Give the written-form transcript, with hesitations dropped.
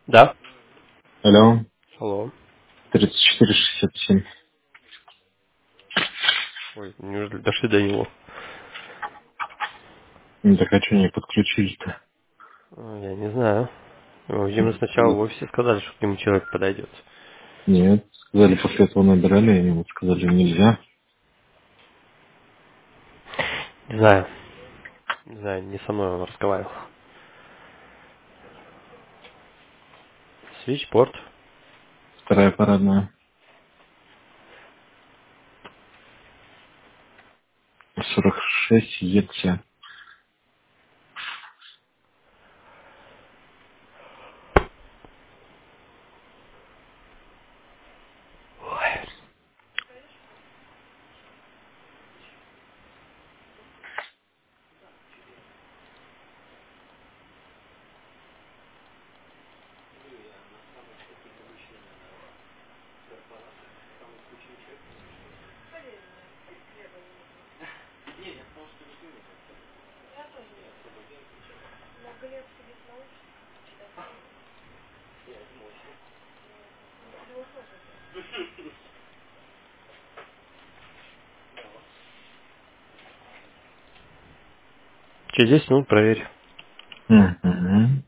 Да. Алло, Алло. 3467. Ой, неужели дошли до него? Ну так а что не подключили-то? Я не знаю. Ему сначала в офисе сказали, что к нему человек подойдет. Нет, сказали, после этого набирали, и ему сказали, нельзя. Не знаю. Не знаю, не со мной он разговаривал. Свитчпорт. Вторая парадная. 46 ЕЦ. Через 10 минут проверь. Угу.